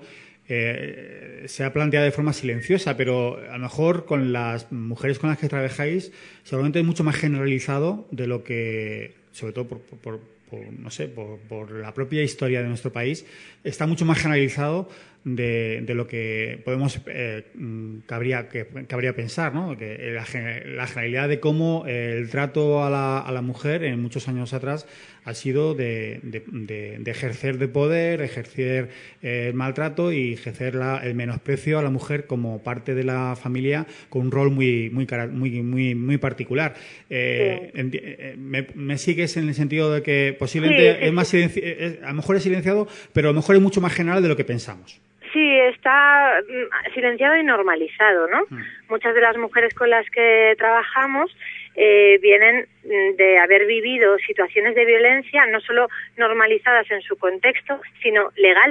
eh, se ha planteado de forma silenciosa, pero a lo mejor con las mujeres con las que trabajáis seguramente es mucho más generalizado de lo que, sobre todo por, por, por no sé, por, por la propia historia de nuestro país, está mucho más generalizado de, de lo que podemos eh, cabría que cabría pensar, ¿no? Que la, la generalidad de cómo el trato a la, a la mujer en muchos años atrás ha sido de, de, de, de ejercer de poder, ejercer el maltrato y ejercer la, el menosprecio a la mujer como parte de la familia, con un rol muy muy muy muy, muy particular. Eh, sí. en, me, me sigues en el sentido de que posiblemente sí, sí, es más silenci- es, a lo mejor es silenciado, pero a lo mejor es mucho más general de lo que pensamos. Sí, está silenciado y normalizado, ¿no? Mm. Muchas de las mujeres con las que trabajamos eh, vienen de haber vivido situaciones de violencia, no solo normalizadas en su contexto, sino legales.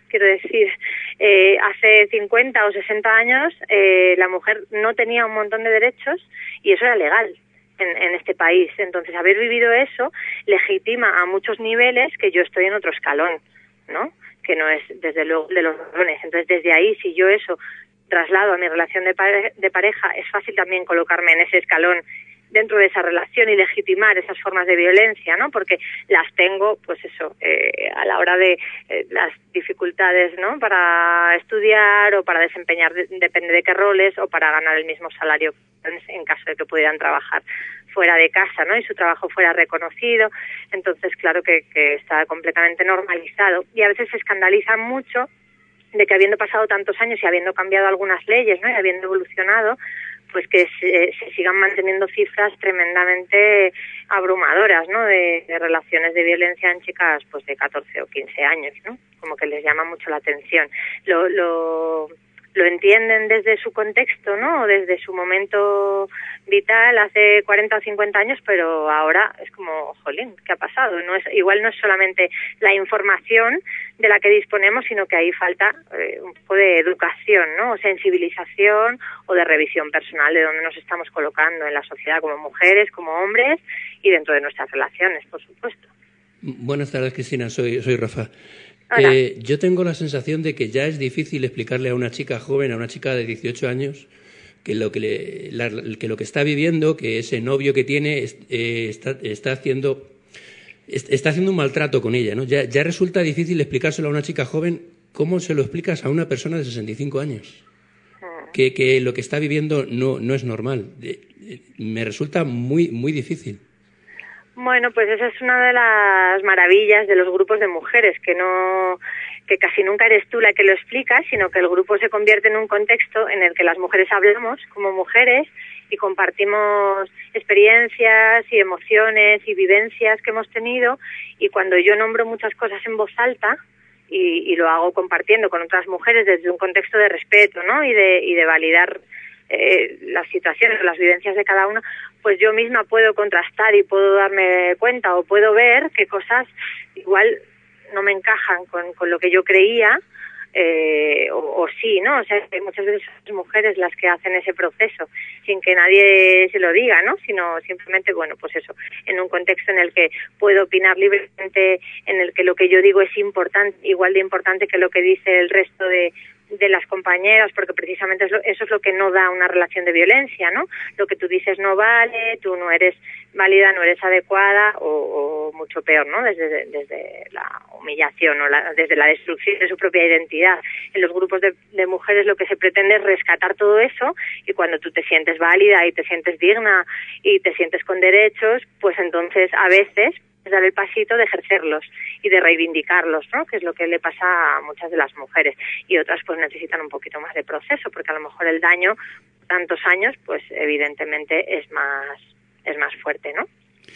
Quiero decir, eh, hace cincuenta o sesenta años eh, la mujer no tenía un montón de derechos y eso era legal en, en este país. Entonces, haber vivido eso legitima a muchos niveles que yo estoy en otro escalón, ¿no? Que no es, desde luego, de los varones. Entonces, desde ahí, si yo eso traslado a mi relación de, pare- de pareja, es fácil también colocarme en ese escalón dentro de esa relación y legitimar esas formas de violencia, ¿no? Porque las tengo, pues eso, eh, a la hora de eh, las dificultades, ¿no? Para estudiar o para desempeñar, de, depende de qué roles, o para ganar el mismo salario en caso de que pudieran trabajar fuera de casa, ¿no? Y su trabajo fuera reconocido. Entonces, claro que, que está completamente normalizado. Y a veces se escandalizan mucho de que habiendo pasado tantos años y habiendo cambiado algunas leyes, ¿no? Y habiendo evolucionado, pues que se, se sigan manteniendo cifras tremendamente abrumadoras, ¿no? De, de relaciones de violencia en chicas, pues de catorce o quince años, ¿no? Como que les llama mucho la atención. Lo, lo, lo entienden desde su contexto, ¿no? O desde su momento vital hace cuarenta o cincuenta años, pero ahora es como, jolín, ¿qué ha pasado? No es, igual no es solamente la información de la que disponemos, sino que ahí falta eh, un poco de educación, ¿no? O sensibilización o de revisión personal de dónde nos estamos colocando en la sociedad como mujeres, como hombres y dentro de nuestras relaciones, por supuesto. Buenas tardes, Cristina. Soy, soy Rafa. Eh, yo tengo la sensación de que ya es difícil explicarle a una chica joven, a una chica de dieciocho años, que lo que, le, la, que lo que está viviendo, que ese novio que tiene es, eh, está, está haciendo está haciendo un maltrato con ella, ¿no? Ya, ya resulta difícil explicárselo a una chica joven. ¿Cómo se lo explicas a una persona de sesenta y cinco años? Que, que lo que está viviendo no, no es normal. Me resulta muy, muy difícil. Bueno, pues esa es una de las maravillas de los grupos de mujeres, que no, que casi nunca eres tú la que lo explica, sino que el grupo se convierte en un contexto en el que las mujeres hablamos como mujeres y compartimos experiencias y emociones y vivencias que hemos tenido, y cuando yo nombro muchas cosas en voz alta y, y lo hago compartiendo con otras mujeres desde un contexto de respeto, ¿no? y de y de validar eh, las situaciones, las vivencias de cada una, pues yo misma puedo contrastar y puedo darme cuenta o puedo ver qué cosas igual no me encajan con, con lo que yo creía, eh, o, o sí, ¿no? O sea, hay muchas veces son mujeres las que hacen ese proceso sin que nadie se lo diga, ¿no? Sino simplemente, bueno, pues eso, en un contexto en el que puedo opinar libremente, en el que lo que yo digo es importante, igual de importante que lo que dice el resto de de las compañeras, porque precisamente es lo, eso es lo que no da una relación de violencia, ¿no? Lo que tú dices no vale, tú no eres válida, no eres adecuada, o, o mucho peor, ¿no? Desde, desde la humillación o la, desde la destrucción de su propia identidad. En los grupos de, de mujeres lo que se pretende es rescatar todo eso, y cuando tú te sientes válida y te sientes digna y te sientes con derechos, pues entonces a veces dar el pasito de ejercerlos y de reivindicarlos, ¿no? Que es lo que le pasa a muchas de las mujeres, y otras pues necesitan un poquito más de proceso, porque a lo mejor el daño tantos años pues evidentemente es más es más fuerte, ¿no?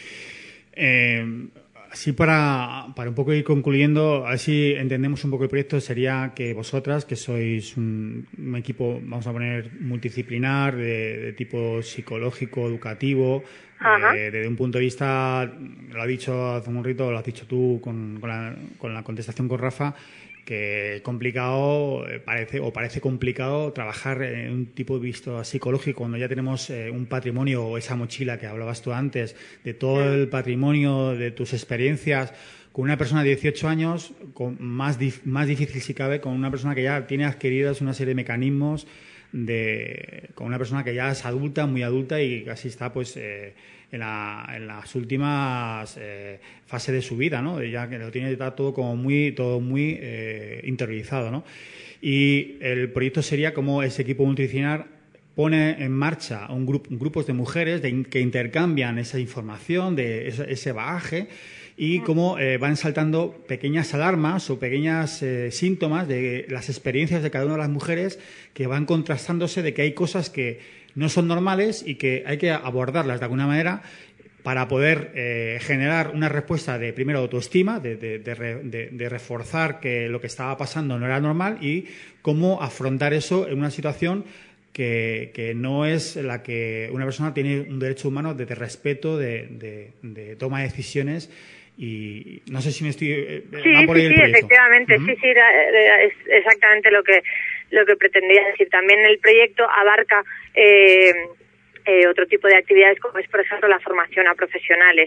Eh, así para, para un poco ir concluyendo, a ver si entendemos un poco el proyecto, sería que vosotras, que sois un, un equipo, vamos a poner, multidisciplinar, de, de tipo psicológico, educativo, eh, desde un punto de vista, lo ha dicho hace un rito, lo has dicho tú con, con, la, con la contestación con Rafa, que complicado parece o parece complicado trabajar en un tipo de vista psicológico cuando ya tenemos eh, un patrimonio, o esa mochila que hablabas tú antes, de todo el patrimonio de tus experiencias, con una persona de dieciocho años, con más, dif, más difícil si cabe, con una persona que ya tiene adquiridas una serie de mecanismos, de, con una persona que ya es adulta, muy adulta, y casi está pues eh, en, la, en las últimas eh, fases de su vida, ¿no? Ya que lo tiene está todo como muy todo muy eh, interiorizado, ¿no? Y el proyecto sería como ese equipo multidisciplinar pone en marcha un grupo, grupos de mujeres de, que intercambian esa información, de ese, ese bagaje, y cómo eh, van saltando pequeñas alarmas o pequeños eh, síntomas de las experiencias de cada una de las mujeres, que van contrastándose de que hay cosas que no son normales y que hay que abordarlas de alguna manera para poder eh, generar una respuesta de, primero, autoestima, de, de, de, de, de reforzar que lo que estaba pasando no era normal, y cómo afrontar eso en una situación que, que no es la que una persona tiene un derecho humano de, de respeto, de, de, de toma de decisiones y no sé si me estoy... Eh, sí, va por ahí sí, el sí, proyecto. efectivamente, Uh-huh. sí, sí, era, es exactamente lo que lo que pretendía decir. También el proyecto abarca eh, eh, otro tipo de actividades, como es, por ejemplo, la formación a profesionales,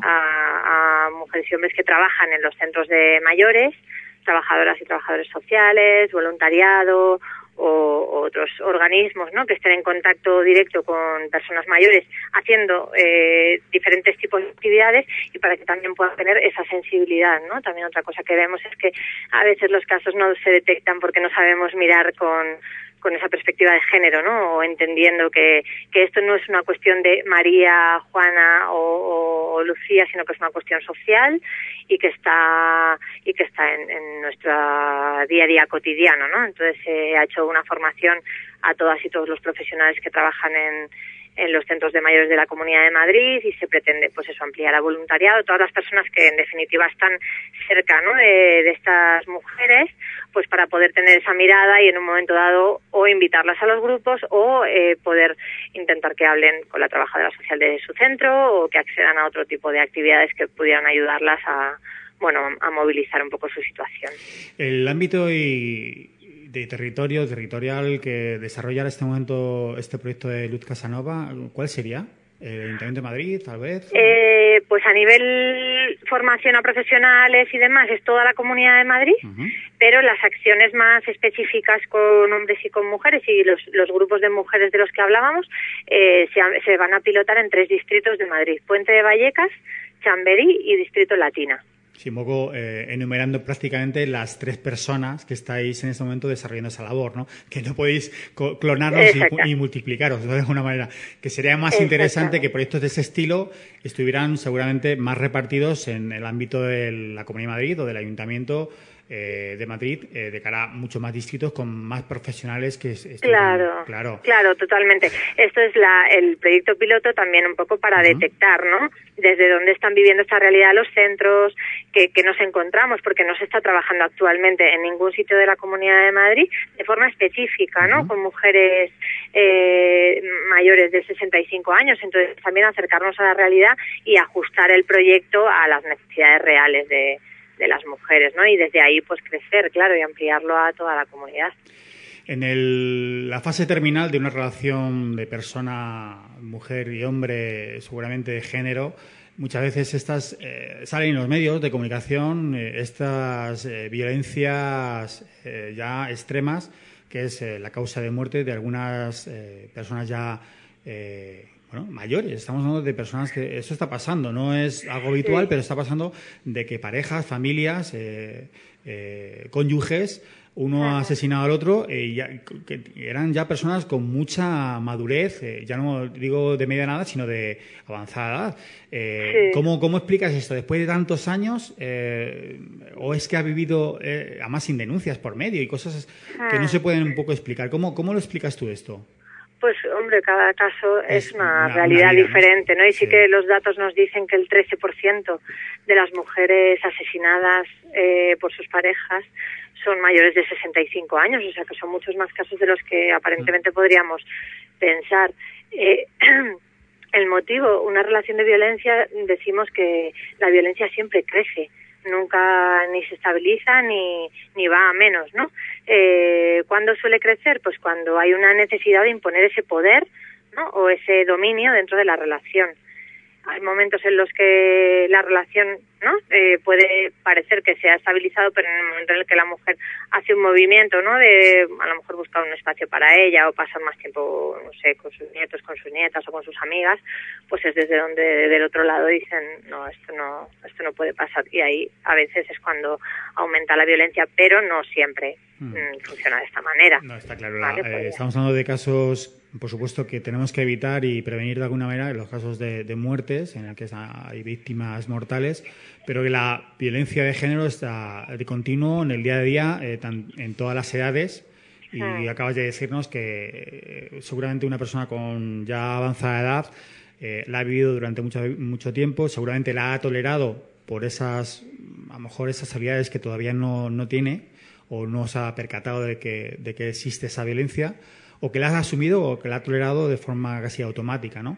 a, a mujeres y hombres que trabajan en los centros de mayores, trabajadoras y trabajadores sociales, voluntariado o otros organismos, ¿no?, que estén en contacto directo con personas mayores haciendo eh, diferentes tipos de actividades, y para que también puedan tener esa sensibilidad, ¿no? También otra cosa que vemos es que a veces los casos no se detectan porque no sabemos mirar con con esa perspectiva de género, ¿no? O entendiendo que, que esto no es una cuestión de María, Juana o, o Lucía, sino que es una cuestión social y que está y que está en, en nuestro día a día cotidiano, ¿no? Entonces se eh, ha hecho una formación a todas y todos los profesionales que trabajan en en los centros de mayores de la Comunidad de Madrid, y se pretende, pues eso, ampliar a voluntariado, todas las personas que en definitiva están cerca, ¿no?, de, de estas mujeres, pues para poder tener esa mirada y en un momento dado o invitarlas a los grupos o eh, poder intentar que hablen con la trabajadora social de su centro o que accedan a otro tipo de actividades que pudieran ayudarlas a, bueno, a movilizar un poco su situación. El ámbito y de territorio, territorial que desarrolla en este momento este proyecto de Luz Casanova, ¿cuál sería? ¿El Ayuntamiento de Madrid, tal vez? Eh, pues a nivel formación a profesionales y demás es toda la Comunidad de Madrid, uh-huh. pero las acciones más específicas con hombres y con mujeres y los, los grupos de mujeres de los que hablábamos eh, se, se van a pilotar en tres distritos de Madrid: Puente de Vallecas, Chamberí y Distrito Latina. Sí, un poco eh, enumerando prácticamente las tres personas que estáis en este momento desarrollando esa labor, ¿no? Que no podéis clonarlos y, y multiplicaros, ¿no?, de alguna manera. Que sería más interesante que proyectos de ese estilo estuvieran seguramente más repartidos en el ámbito de la Comunidad de Madrid o del Ayuntamiento eh, de Madrid, eh, de cara a muchos más distritos con más profesionales que claro, claro, claro, totalmente. Esto es la, el proyecto piloto también un poco para uh-huh. detectar, ¿no?, desde dónde están viviendo esta realidad los centros que, que nos encontramos, porque no se está trabajando actualmente en ningún sitio de la Comunidad de Madrid de forma específica, ¿no?, uh-huh. con mujeres eh, mayores de sesenta y cinco años. Entonces también acercarnos a la realidad y ajustar el proyecto a las necesidades reales de de las mujeres, ¿no? Y desde ahí, pues, crecer, claro, y ampliarlo a toda la comunidad. En el, la fase terminal de una relación de persona, mujer y hombre, seguramente de género, muchas veces estas eh, salen en los medios de comunicación, eh, estas eh, violencias eh, ya extremas, que es eh, la causa de muerte de algunas eh, personas ya eh, bueno, mayores. Estamos hablando de personas que eso está pasando, no es algo habitual, sí. pero está pasando de que parejas, familias, eh, eh, cónyuges, uno Ajá. ha asesinado al otro, eh, ya, que eran ya personas con mucha madurez, eh, ya no digo de media nada, sino de avanzada edad. Eh, sí. ¿cómo, ¿Cómo explicas esto? Después de tantos años, eh, o es que ha vivido, eh, además sin denuncias por medio y cosas Ajá. que no se pueden un poco explicar. ¿Cómo, cómo lo explicas tú esto? Pues, hombre, cada caso es, es una, una realidad una vida, diferente, ¿no? Y sí. sí que los datos nos dicen que el trece por ciento de las mujeres asesinadas eh, por sus parejas son mayores de sesenta y cinco años, o sea que son muchos más casos de los que aparentemente podríamos pensar. Eh, el motivo, una relación de violencia, decimos que la violencia siempre crece, nunca ni se estabiliza ni ni va a menos, ¿no? Eh, ¿Cuándo suele crecer? Pues cuando hay una necesidad de imponer ese poder, ¿no?, o ese dominio dentro de la relación. Hay momentos en los que la relación, ¿no?, eh, puede parecer que se ha estabilizado, pero en el momento en el que la mujer hace un movimiento, ¿no?, de a lo mejor buscar un espacio para ella o pasar más tiempo, no sé, con sus nietos, con sus nietas o con sus amigas, pues es desde donde del otro lado dicen, no, esto no, esto no puede pasar. Y ahí a veces es cuando aumenta la violencia, pero no siempre hmm. mmm, funciona de esta manera. No, está claro. ¿Vale? La, eh, estamos hablando de casos, por supuesto, que tenemos que evitar y prevenir de alguna manera, en los casos de, de muertes, en el que hay víctimas mortales, pero que la violencia de género está de continuo en el día a día, eh, tan, en todas las edades. Y hmm. acabas de decirnos que eh, seguramente una persona con ya avanzada edad eh, la ha vivido durante mucho, mucho tiempo, seguramente la ha tolerado por esas, a lo mejor esas habilidades que todavía no, no tiene, o no se ha percatado de que, de que existe esa violencia, o que la ha asumido o que la ha tolerado de forma casi automática, ¿no?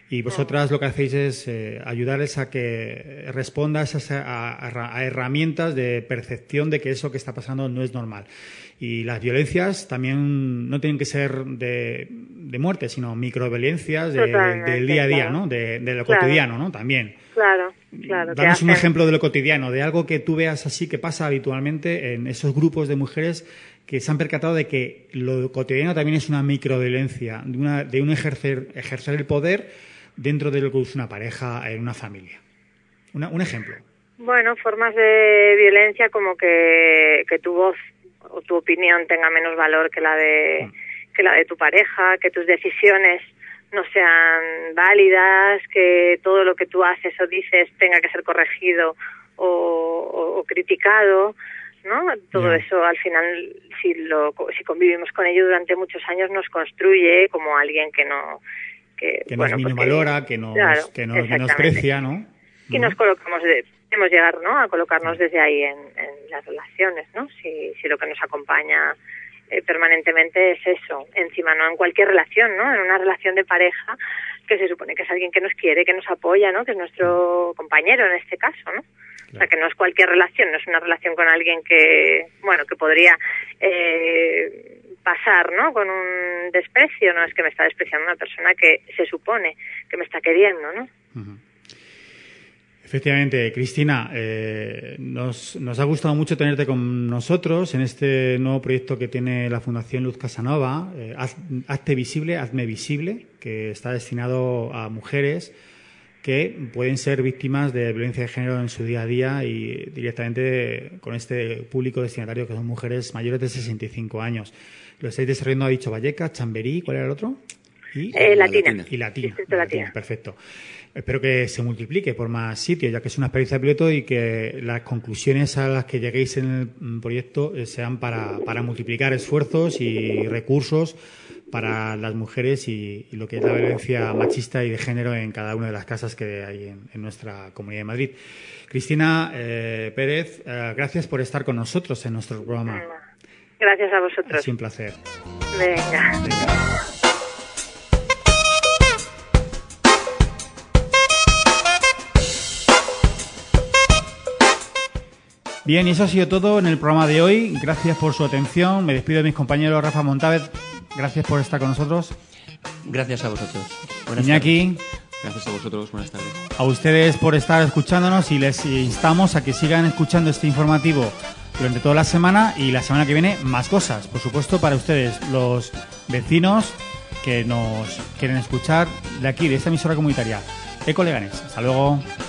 Y vosotras lo que hacéis es eh, ayudarles a que responda a, esas, a, a herramientas de percepción de que eso que está pasando no es normal. Y las violencias también no tienen que ser de, de muerte, sino microviolencias de, del día a día, claro. ¿no? De, de lo claro. cotidiano, ¿no? También. Claro, claro. Danos un ejemplo de lo cotidiano, de algo que tú veas así que pasa habitualmente en esos grupos de mujeres que se han percatado de que lo cotidiano también es una microviolencia, de, una, de un ejercer, ejercer el poder dentro de lo que es una pareja, en una familia. Una, un ejemplo. Bueno, formas de violencia como que, que tu voz o tu opinión tenga menos valor que la de que la de tu pareja, que tus decisiones no sean válidas, que todo lo que tú haces o dices tenga que ser corregido o, o, o criticado, ¿no? Todo yeah. eso al final, si lo si convivimos con ello durante muchos años, nos construye como alguien que no que, que bueno, nos pues valora, que nos claro, que nos menosprecia, ¿no? Y nos colocamos, de, podemos llegar, ¿no?, a colocarnos desde ahí en, en las relaciones, ¿no? Si, si lo que nos acompaña eh, permanentemente es eso, encima, no en cualquier relación, ¿no? En una relación de pareja que se supone que es alguien que nos quiere, que nos apoya, ¿no? Que es nuestro compañero en este caso, ¿no? Claro. O sea, que no es cualquier relación, no es una relación con alguien que, bueno, que podría eh, pasar, ¿no?, con un desprecio, no es que me está despreciando una persona que se supone que me está queriendo, ¿no? Uh-huh. Efectivamente, Cristina, eh, nos, nos ha gustado mucho tenerte con nosotros en este nuevo proyecto que tiene la Fundación Luz Casanova, eh, Haz, Hazte Visible, Hazme Visible, que está destinado a mujeres que pueden ser víctimas de violencia de género en su día a día y directamente con este público destinatario que son mujeres mayores de sesenta y cinco años. Lo estáis desarrollando, ha dicho Vallecas, Chamberí, ¿cuál era el otro? Y eh, Latina. Y Latina. Latina. Latina. Perfecto. Espero que se multiplique por más sitios, ya que es una experiencia piloto y que las conclusiones a las que lleguéis en el proyecto sean para, para multiplicar esfuerzos y recursos para las mujeres y, y lo que es la violencia machista y de género en cada una de las casas que hay en, en nuestra Comunidad de Madrid. Cristina eh, Pérez, eh, gracias por estar con nosotros en nuestro programa. Gracias a vosotros. Ha sido un placer. Venga. Venga. Bien, y eso ha sido todo en el programa de hoy. Gracias por su atención. Me despido de mis compañeros. Rafa Montávez, gracias por estar con nosotros. Gracias a vosotros. Buenas Iñaki. tardes. Gracias a vosotros. Buenas tardes. A ustedes por estar escuchándonos y les instamos a que sigan escuchando este informativo durante toda la semana y la semana que viene más cosas. Por supuesto, para ustedes, los vecinos que nos quieren escuchar de aquí, de esta emisora comunitaria. Eco Leganés. Hasta luego.